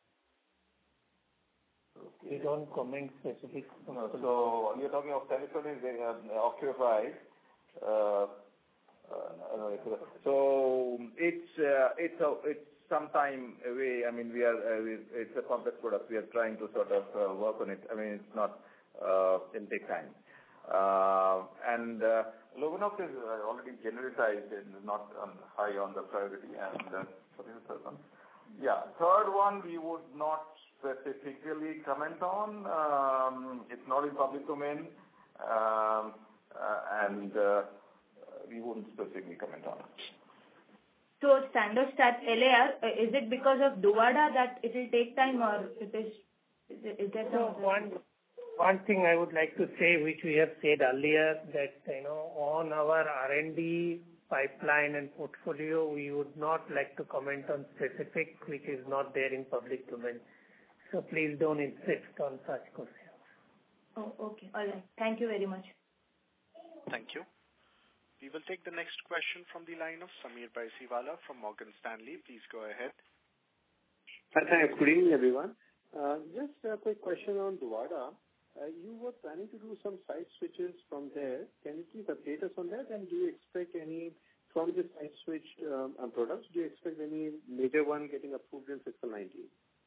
We don't comment specifics. No, so you're talking of telephones, they have occupied. Uh, uh, so it's uh, it's a, it's some time away. I mean, we are uh, we, it's a complex product. We are trying to sort of uh, work on it. I mean, it's not uh, it'll take time. Uh, and uh, Luvenox is uh, already genericized and not um, high on the priority. And uh, what is the third one? Yeah, third one we would not specifically comment on. Um, it's not in public domain, um, uh, and uh, we wouldn't specifically comment on it. So Sandostat L A R, uh, is it because of Duvada that it will take time, or it is? Is, is there some? So one one thing I would like to say, which we have said earlier, that you know on our R and D pipeline and portfolio, we would not like to comment on specific which is not there in public domain. So please don't insist on such questions. Oh, okay. All right. Thank you very much. Thank you. We will take the next question from the line of Sameer Baisiwala from Morgan Stanley. Please go ahead. Thanks. Good evening, everyone. Uh, just a quick question on Duvada. Uh, you were planning to do some site switches from there. Can you please update us on that? And do you expect any, from the site switched um, products, do you expect any major one getting approved in fiscal nineteen?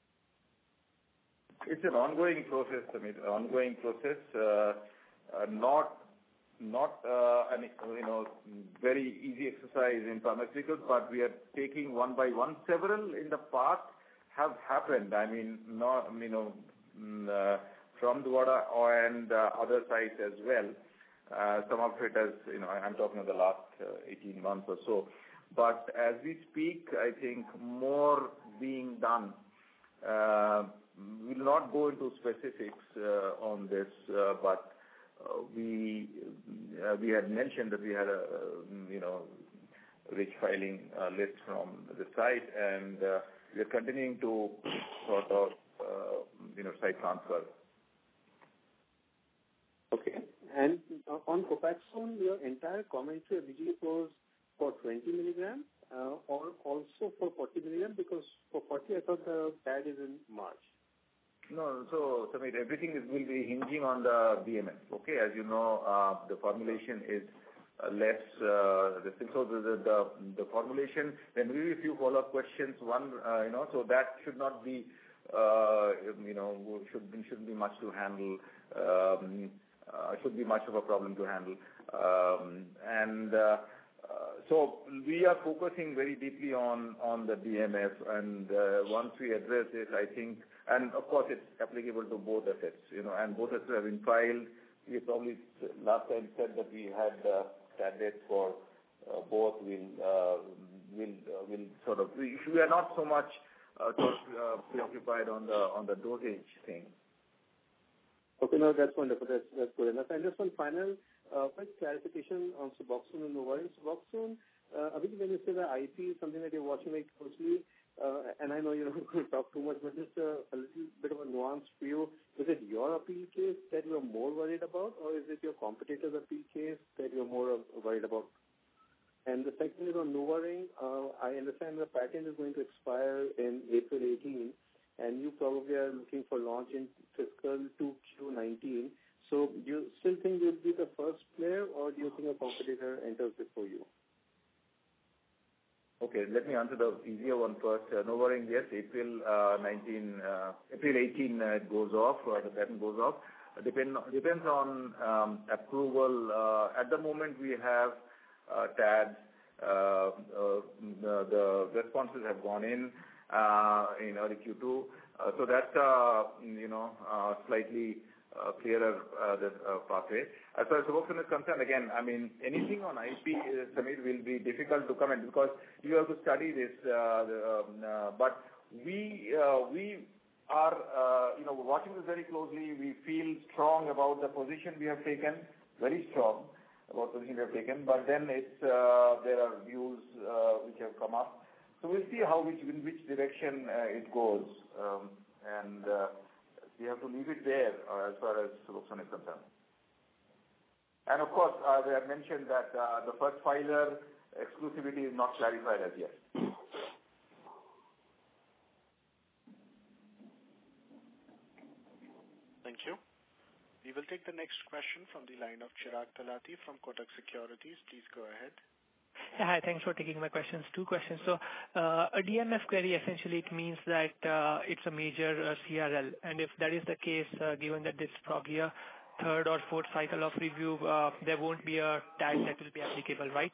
It's an ongoing process, I mean, ongoing process, uh, uh, not not uh, an you know very easy exercise in pharmaceuticals, but we are taking one by one. Several in the past have happened. I mean, not you know uh, from Duvada and uh, other sites as well. Uh, some of it has you know I'm talking of the last uh, eighteen months or so. But as we speak, I think more being done. Uh, We will not go into specifics uh, on this, uh, but uh, we uh, we had mentioned that we had a uh, you know rich filing uh, list from the site, and uh, we are continuing to sort of uh, you know site transfer. Okay. And uh, on Copaxone, your entire commentary originally was for twenty milligrams, uh, or also for forty milligrams, because for forty I thought the pad is in March. No, so Sameer, everything is, will be hinging on the B M S. Okay, as you know, uh, the formulation is less this thing. So the the the formulation, then maybe a few follow-up questions. One, you know, so that should not be, you know, should be shouldn't be much to handle, um, uh, should be much of a problem to handle. Um, And uh, uh, so we are focusing very deeply on on the D M F, and uh, once we address it, I think, and of course, it's applicable to both assets, you know, and both assets have been filed. We probably last time said that we had uh, candidates for uh, both. We'll uh, will uh, will sort of we, we are not so much uh, uh, preoccupied on the on the dosage thing. Okay, no, that's wonderful. That's that's good enough. And just one final uh, quick clarification on Suboxone and Novartis. Suboxone, uh, Abhijit, when you say the I P is something that you're watching very closely, uh, and I know you're not going to talk too much, but just a, a little bit of a nuanced view. Is it your appeal case that you're more worried about, or is it your competitor's appeal case that you're more worried about? And the second is on NuvaRing. Uh, I understand the patent is going to expire in April eighteenth, and you probably are looking for launch in fiscal two Q nineteen. So do you still think you'll be the first player, or do you think a competitor enters before you? Okay, let me answer the easier one first. Uh, NuvaRing, yes, April uh, nineteenth, uh, April eighteenth uh, it goes off, uh, the patent goes off. Uh, depend, depends on um, approval. Uh, at the moment, we have uh, T A Ds. Uh, uh, the, the responses have gone in uh, in early Q two. Uh, so that's, uh, you know, uh, slightly uh, clearer uh, the uh, pathway. As far as Suboxone is concerned, again, I mean, anything on I P, uh, Samir, will be difficult to comment because you have to study this. Uh, the, um, uh, but we uh, we are, uh, you know, watching this very closely. We feel strong about the position we have taken, very strong about the position we have taken. But then it's uh, there are views uh, which have come up. So we'll see how which in which direction uh, it goes, um, and uh, we have to leave it there uh, as far as Suboxone is concerned. And of course, uh, they have mentioned that uh, the first filer exclusivity is not clarified as yet. Thank you. We will take the next question from the line of Chirag Talati from Kotak Securities. Please go ahead. Yeah, hi, thanks for taking my questions. Two questions. So, uh, a D M F query, essentially it means that uh, it's a major uh, C R L. And if that is the case, uh, given that it's probably a third or fourth cycle of review, uh, there won't be a tag that will be applicable, right?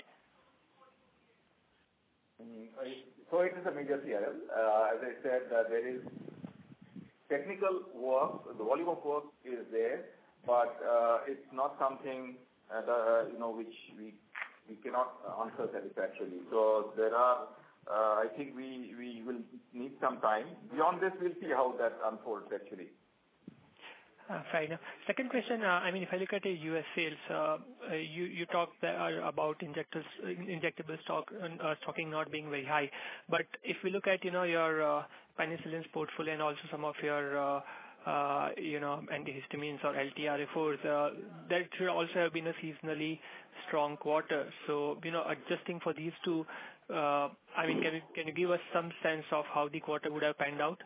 Mm, so it is a major C R L. Uh, as I said, uh, there is technical work, the volume of work is there, but uh, it's not something uh, the, you know which we we cannot answer satisfactorily. So there are, uh, I think we we will need some time. Beyond this, we'll see how that unfolds actually. Uh, Fair enough. Second question, uh, I mean, if I look at the U S sales, uh, uh, you you talked there about injectables, injectable stock uh, stocking not being very high. But if we look at, you know, your uh, penicillins portfolio and also some of your, uh, uh, you know, antihistamines or L T R F Os, uh, that should also have been a seasonally strong quarter. So, you know, adjusting for these two, uh, I mean, can you can you give us some sense of how the quarter would have panned out?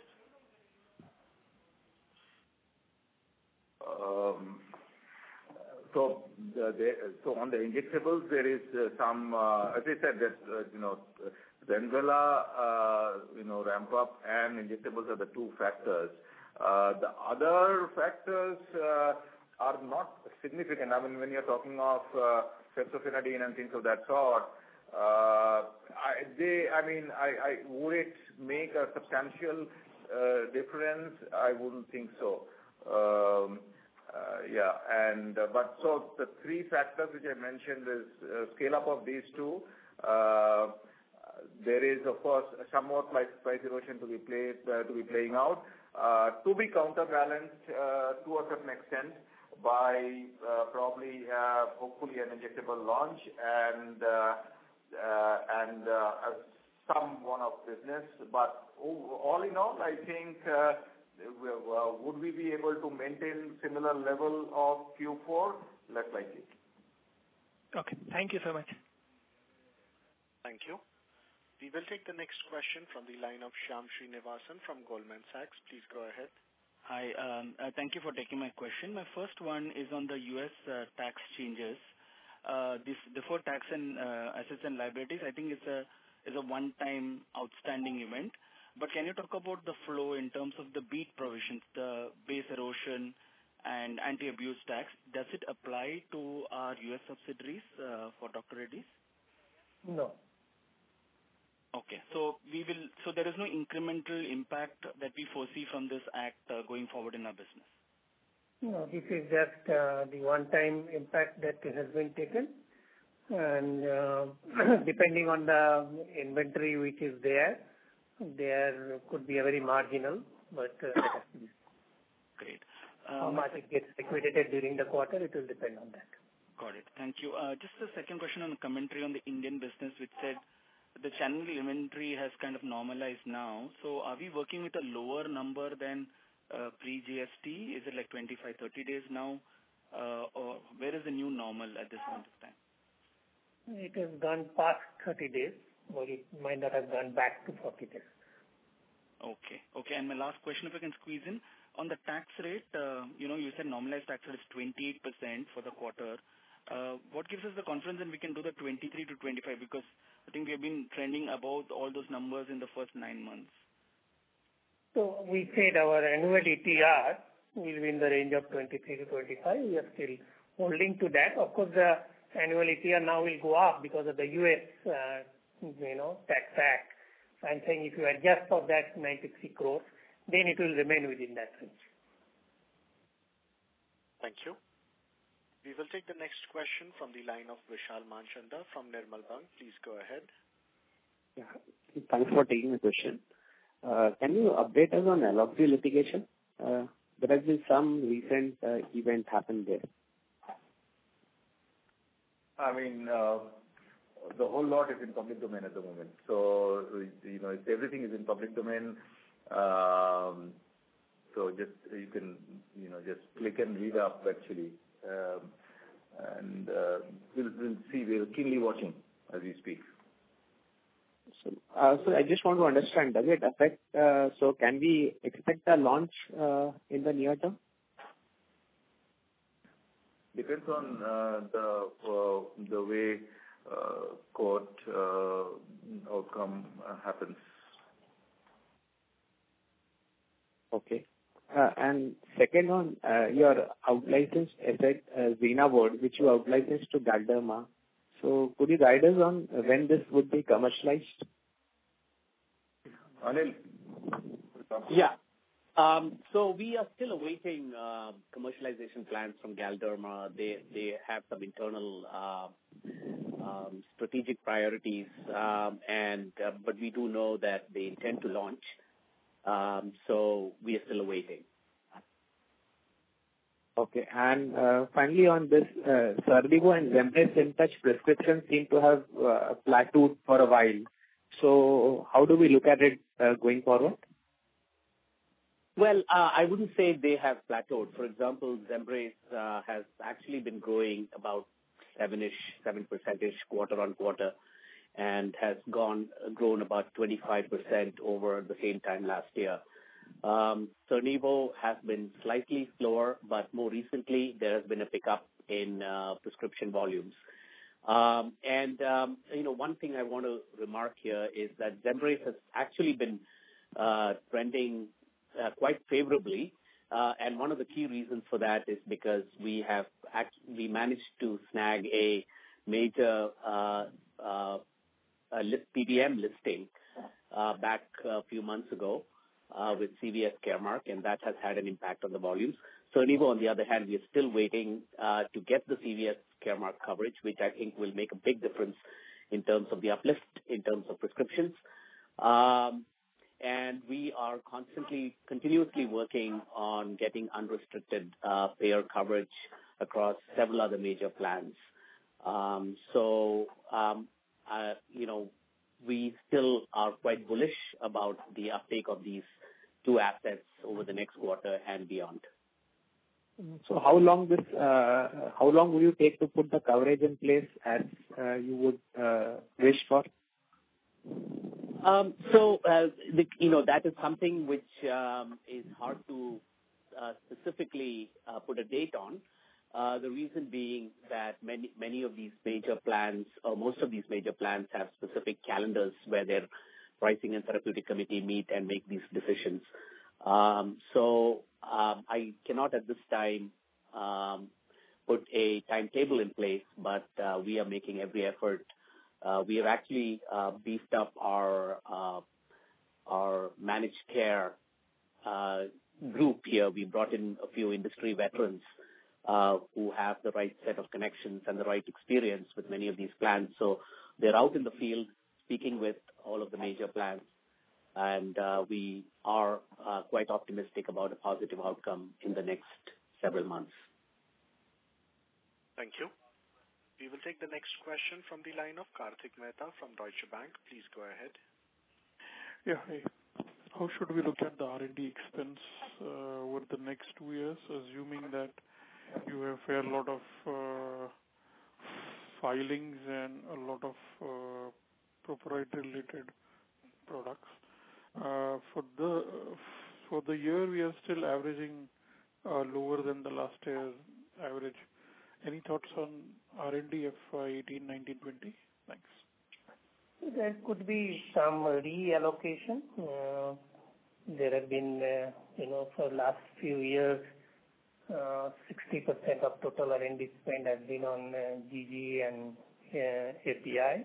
Um, so, the, the, so on the injectables, there is uh, some, uh, as I said, that uh, you know, Renvela, uh, you know, ramp up and injectables are the two factors. Uh, the other factors uh, are not significant. I mean, when you're talking of uh, fexofenadine and things of that sort, uh, I, they, I mean, I, I would it make a substantial uh, difference? I wouldn't think so. Um, Uh, yeah, and uh, but so the three factors which I mentioned is uh, scale up of these two. Uh, there is of course somewhat like price erosion to be played uh, to be playing out, uh, to be counterbalanced uh, to a certain extent by uh, probably uh, hopefully an injectable launch and uh, uh, and uh, some one-off business. But all in all, I think. Uh, Uh, would we be able to maintain similar level of Q four? Less likely. Okay. Thank you so much. Thank you. We will take the next question from the line of Shyam Srinivasan from Goldman Sachs. Please go ahead. Hi. Um, uh, thank you for taking my question. My first one is on the U S uh, tax changes. uh, this deferred tax and uh, assets and liabilities, I think it's a is a one-time outstanding event. But can you talk about the flow in terms of the BEAT provisions, the base erosion and anti-abuse tax? Does it apply to our U S subsidiaries uh, for Doctor Reddy's? No. Okay. So we will. So there is no incremental impact that we foresee from this act uh, going forward in our business. No, this is just uh, the one-time impact that has been taken, and uh, depending on the inventory which is there, there could be a very marginal, but uh, great. How Um, much it gets liquidated during the quarter, it will depend on that. Got it. Thank you. Uh, just a second question on the commentary on the Indian business, which said the channel inventory has kind of normalized now. So are we working with a lower number than uh, pre-G S T? Is it like twenty-five, thirty days now? Uh, or where is the new normal at this point of time? It has gone past thirty days, or it might not have gone back to forty days. Okay. Okay. And my last question, if I can squeeze in, on the tax rate, uh, you know, you said normalized tax rate is twenty-eight percent for the quarter. Uh, what gives us the confidence that we can do the twenty-three to twenty-five? Because I think we have been trending above all those numbers in the first nine months. So we said our annual E T R will be in the range of twenty-three to twenty-five. We are still holding to that. Of course, the annual E T R now will go up because of the U S, uh, you know, tax act. So I'm saying if you adjust for that ninety-three crores, then it will remain within that range. Thank you. We will take the next question from the line of Vishal Manchanda from Nirmal Bang. Please go ahead. Yeah. Thanks for taking the question. Uh, Can you update us on Aloxi litigation? Uh, There has been some recent uh, event happened there. I mean, uh, the whole lot is in public domain at the moment. So, you know, if everything is in public domain, um, so just you can, you know, just click and read up actually. Um, and uh, we'll, we'll see, we're keenly watching as we speak. So, uh, so I just want to understand, does it affect, uh, so can we expect a launch uh, in the near term? Depends on uh, the uh, the way uh, court uh, outcome uh, happens. Okay. Uh, and second on uh, your out-licensed asset, uh, Zenabord, which you out-licensed to Galderma. So could you guide us on when this would be commercialized? Anil? Yeah. Um, so we are still awaiting uh, commercialization plans from Galderma. They they have some internal uh, um, strategic priorities, um, and uh, but we do know that they intend to launch. Um, so we are still awaiting. Okay. And uh, finally, on this, uh, Cernivo and Zembrace InTouch prescriptions seem to have uh, plateaued for a while. So how do we look at it uh, going forward? Well, uh, I wouldn't say they have plateaued. For example, Zembrace uh, has actually been growing about seven-ish, seven percent-ish quarter on quarter, and has gone grown about twenty-five percent over the same time last year. Um, Cernivo has been slightly slower, but more recently there has been a pickup in uh, prescription volumes. Um, and um, you know, one thing I want to remark here is that Zembrace has actually been uh, trending uh, quite favorably, uh, and one of the key reasons for that is because we have act- we managed to snag a major uh, uh, a list, P B M listing uh, back a few months ago uh, with C V S Caremark, and that has had an impact on the volumes. Cernivo, on the other hand, we are still waiting uh, to get the C V S Caremark coverage, which I think will make a big difference in terms of the uplift, in terms of prescriptions. Um, and we are constantly, continuously working on getting unrestricted uh, payer coverage across several other major plans. Um, so, um, uh, you know, we still are quite bullish about the uptake of these two assets over the next quarter and beyond. So how long this, uh, how long will you take to put the coverage in place as uh, you would uh, wish for? Um, so, uh, the, you know, that is something which um, is hard to uh, specifically uh, put a date on. Uh, the reason being that many many of these major plans, or most of these major plans, have specific calendars where their pricing and therapeutic committee meet and make these decisions. Um, so um, I cannot at this time um, put a timetable in place, but uh, we are making every effort. Uh, we have actually uh, beefed up our uh, our managed care uh, group here. We brought in a few industry veterans uh, who have the right set of connections and the right experience with many of these plans. So they're out in the field speaking with all of the major plans, and uh, we are uh, quite optimistic about a positive outcome in the next several months. Thank you. We will take the next question from the line of Karthik Mehta from Deutsche Bank. Please go ahead. Yeah. Hey. How should we look at the R and D expense uh, over the next two years, assuming that you have a lot of uh, filings and a lot of uh, proprietary-related products? Uh, for the for the year, we are still averaging uh, lower than the last year's average. Any thoughts on R and D F Y eighteen, nineteen, twenty? Thanks. There could be some reallocation. Uh, there have been, uh, you know, for last few years, uh, sixty percent of total R and D spend has been on uh, G G and uh, A P I.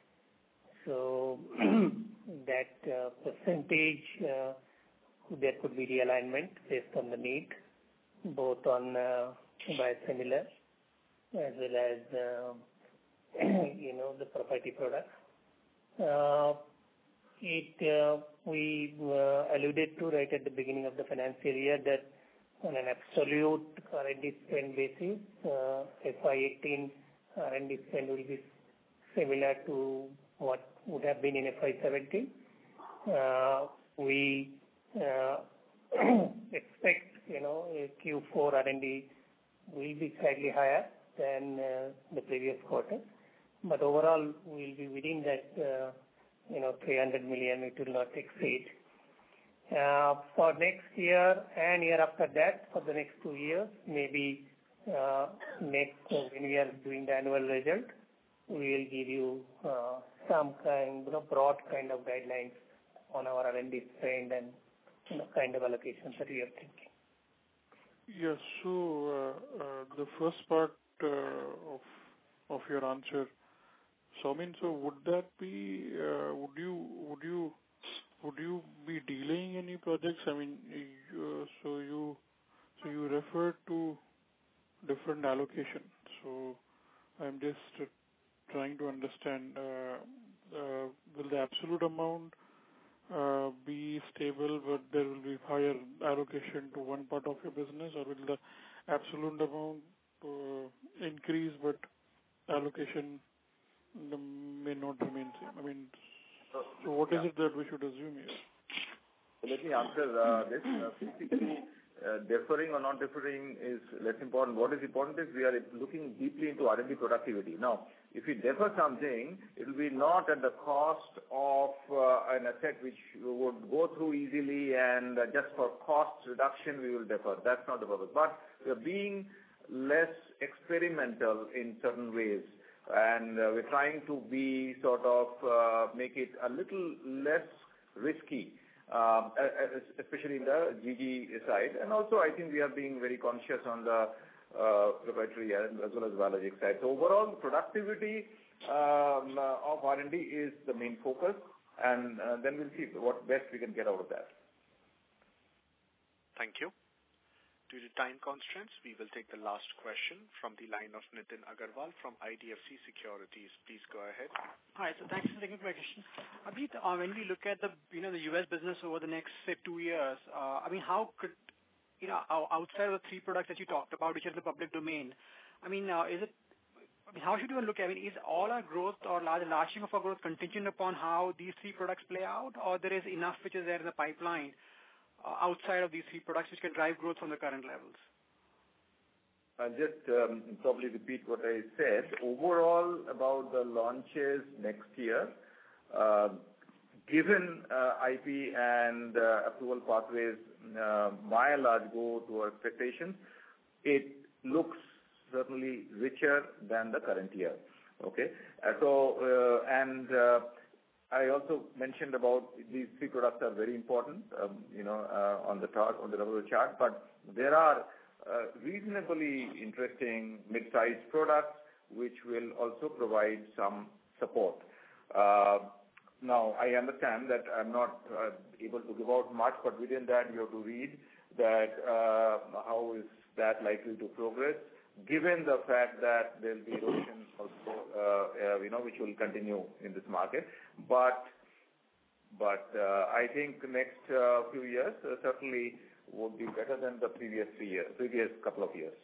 So that uh, percentage, uh, there could be realignment based on the need, both on uh, biosimilar as well as, uh, you know, the proprietary products. Uh, it uh, we uh, alluded to right at the beginning of the financial year that on an absolute R and D spend basis, uh, F Y eighteen R and D spend will be similar to what would have been in F Y seventeen. Uh, we uh, expect, you know, Q four R and D will be slightly higher than uh, the previous quarter. But overall, we'll be within that, uh, you know, three hundred million, it will not exceed. Uh, for next year and year after that, for the next two years, maybe uh, next, uh, when we are doing the annual result, we will give you uh, some kind, you know, broad kind of guidelines on our R and D spend and, you know, kind of allocations that we are thinking. Yes. So uh, uh, the first part uh, of of your answer, so I mean, so would that be? Uh, would you would you would you be delaying any projects? I mean, uh, so you so you refer to different allocation. So I'm just uh, trying to understand. Uh, uh, will the absolute amount uh, be stable, but there will be higher allocation to one part of your business, or will the absolute amount uh, increase, but allocation may not remain same? I mean, so what is it that we should assume here? So let me answer uh, this. Uh, basically, uh, deferring or not deferring is less important. What is important is we are looking deeply into R and D productivity. Now, if we defer something, it will be not at the cost of uh, an asset which would go through easily, and uh, just for cost reduction we will defer. That's not the purpose. But we are being less experimental in certain ways, and uh, we're trying to be sort of uh, make it a little less risky, uh, especially in the G G side. And also, I think we are being very conscious on the uh, proprietary as well as biologic side. So overall, productivity um, of R and D is the main focus, and uh, then we'll see what best we can get out of that. Thank you. Due to time constraints, we will take the last question from the line of Nitin Agarwal from I D F C Securities. Please go ahead. Hi, so thanks for taking my question. Abhi, uh, when we look at the you know the U S business over the next say two years, uh, I mean, how could you know outside of the three products that you talked about, which are in the public domain, I mean, uh, is it? I mean, how should we look at it? I mean, is all our growth or large large chunk of our growth contingent upon how these three products play out, or there is enough which is there in the pipeline outside of these three products which can drive growth from the current levels? I'll just um, probably repeat what I said. Overall, about the launches next year, uh, given uh, I P and uh, approval pathways uh, by and large go to our expectations, it looks certainly richer than the current year. Okay? Uh, so, uh, and uh, I also mentioned about these three products are very important, um, you know, uh, on the chart, on the level of the chart, but there are uh, reasonably interesting mid-sized products which will also provide some support. Uh, now, I understand that I'm not uh, able to give out much, but within that you have to read that uh, how is that likely to progress, given the fact that there will be erosion also, uh, uh, you know, which will continue in this market. But but uh, I think the next uh, few years uh, certainly would be better than the previous three years, previous couple of years.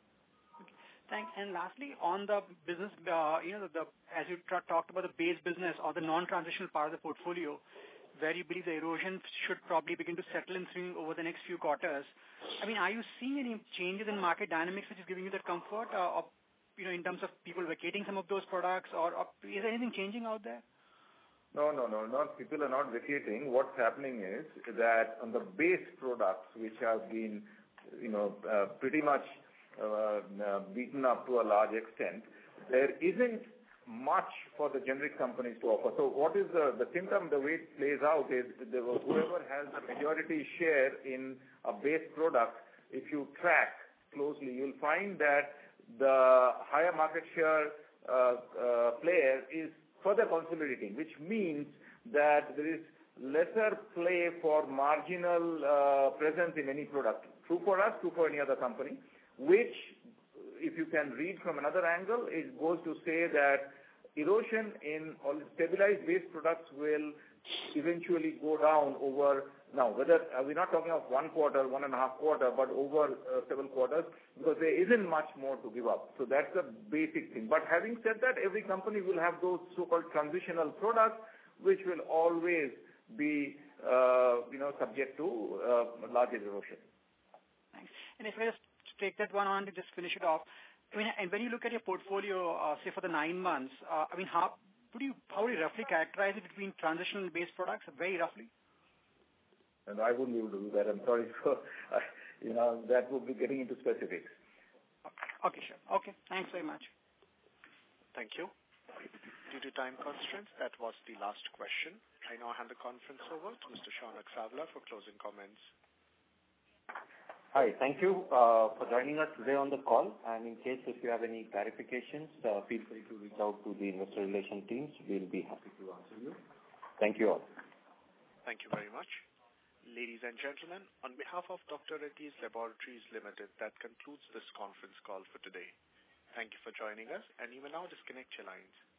Thanks. And lastly, on the business, uh, you know, the, the as you tra- talked about the base business or the non-transitional part of the portfolio, where you believe the erosion should probably begin to settle in swing over the next few quarters. I mean, are you seeing any changes in market dynamics which is giving you that comfort, uh, or, you know, in terms of people vacating some of those products, or, or is there anything changing out there? No, no, no, not people are not vacating. What's happening is that on the base products, which have been, you know, uh, pretty much uh, uh, beaten up to a large extent, there isn't much for the generic companies to offer. So what is the, the symptom, the way it plays out is the, whoever has the majority share in a base product, if you track closely, you'll find that the higher market share uh, uh, player is further consolidating, which means that there is lesser play for marginal uh, presence in any product. True for us, true for any other company, which, if you can read from another angle, it goes to say that erosion in all stabilized base products will eventually go down over, now whether uh, we're not talking of one quarter, one and a half quarter, but over uh, several quarters, because there isn't much more to give up. So that's the basic thing. But having said that, every company will have those so-called transitional products, which will always be, uh, you know, subject to uh, large erosion. Thanks. And if I just take that one on to just finish it off, I mean, and when you look at your portfolio, uh, say for the nine months, uh, I mean, how would you how would you roughly characterize it between transitional and base products, very roughly? And I wouldn't be able to do that. I'm sorry for, uh, you know, that would be getting into specifics. Okay, sure. Okay, thanks very much. Thank you. Due to time constraints, that was the last question. I now hand the conference over to Mister Shaunak Savla for closing comments. Hi, thank you uh, for joining us today on the call. And in case if you have any clarifications, uh, feel free to reach out to the investor relation teams. We'll be happy to answer you. Thank you all. Thank you very much. Ladies and gentlemen, on behalf of Doctor Reddy's Laboratories Limited, that concludes this conference call for today. Thank you for joining us, and you may now disconnect your lines.